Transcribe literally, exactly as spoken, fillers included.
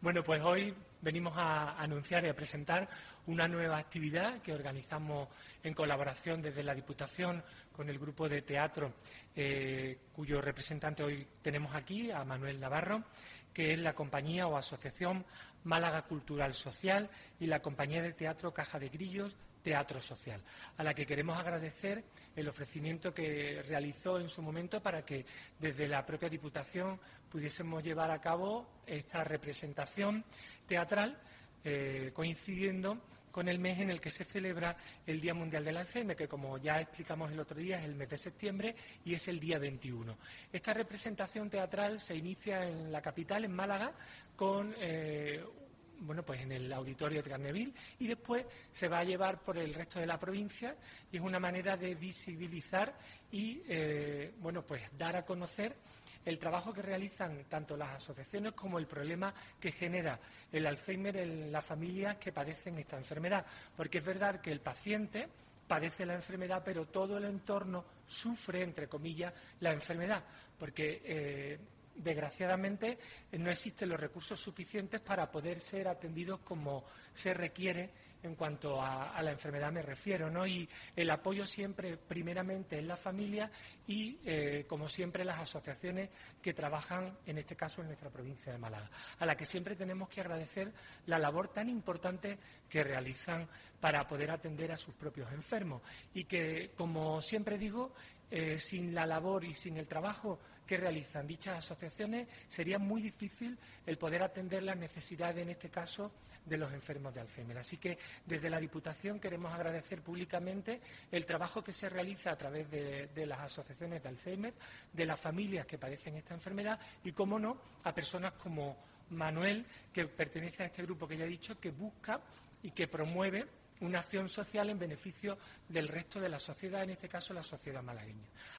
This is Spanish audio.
Bueno, pues hoy venimos a anunciar y a presentar una nueva actividad que organizamos en colaboración desde la Diputación con el grupo de teatro, eh, cuyo representante hoy tenemos aquí, a Manuel Navarro, que es la compañía o asociación Málaga Cultural Social y la compañía de teatro Caja de Grillos Teatro Social, a la que queremos agradecer el ofrecimiento que realizó en su momento para que desde la propia Diputación pudiésemos llevar a cabo esta representación teatral eh, coincidiendo con el mes en el que se celebra el Día Mundial del Alzheimer, que como ya explicamos el otro día es el mes de septiembre y es el día veintiuno. Esta representación teatral se inicia en la capital, en Málaga, con eh, bueno, pues en el auditorio de Garneville y después se va a llevar por el resto de la provincia y es una manera de visibilizar y eh, bueno, pues dar a conocer el trabajo que realizan tanto las asociaciones como el problema que genera el Alzheimer en las familias que padecen esta enfermedad, porque es verdad que el paciente padece la enfermedad, pero todo el entorno sufre, entre comillas, la enfermedad, porque eh, desgraciadamente no existen los recursos suficientes para poder ser atendidos como se requiere en cuanto a, a la enfermedad me refiero, ¿no? Y el apoyo siempre primeramente en la familia y eh, como siempre las asociaciones que trabajan en este caso en nuestra provincia de Málaga, a la que siempre tenemos que agradecer la labor tan importante que realizan para poder atender a sus propios enfermos y que, como siempre digo, eh, sin la labor y sin el trabajo que realizan dichas asociaciones sería muy difícil el poder atender las necesidades, en este caso, de los enfermos de Alzheimer. Así que desde la Diputación queremos agradecer públicamente el trabajo que se realiza a través de, de las asociaciones de Alzheimer, de las familias que padecen esta enfermedad y, cómo no, a personas como Manuel, que pertenece a este grupo que ya he dicho, que busca y que promueve una acción social en beneficio del resto de la sociedad, en este caso la sociedad malagueña.